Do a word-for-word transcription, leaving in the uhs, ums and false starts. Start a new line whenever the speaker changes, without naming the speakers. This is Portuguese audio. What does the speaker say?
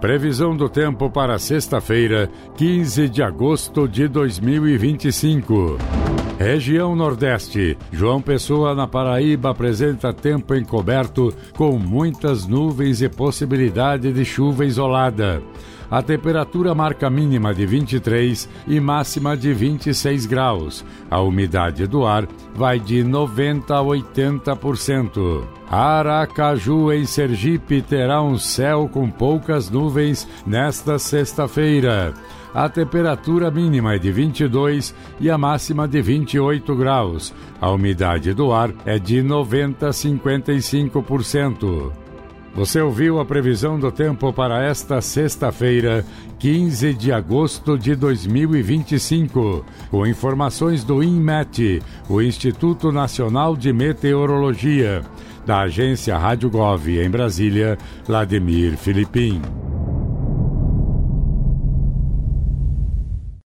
Previsão do tempo para sexta-feira, quinze de agosto de dois mil e vinte e cinco. Região Nordeste. João Pessoa, na Paraíba, apresenta tempo encoberto com muitas nuvens e possibilidade de chuva isolada. A temperatura marca mínima de vinte e três e máxima de vinte e seis graus. A umidade do ar vai de noventa a oitenta por cento. Aracaju, em Sergipe, terá um céu com poucas nuvens nesta sexta-feira. A temperatura mínima é de vinte e dois e a máxima de vinte e oito graus. A umidade do ar é de noventa a cinquenta e cinco por cento. Você ouviu a previsão do tempo para esta sexta-feira, quinze de agosto de dois mil e vinte e cinco, com informações do INMET, o Instituto Nacional de Meteorologia, da agência Rádio Gov em Brasília, Vladimir Filipim.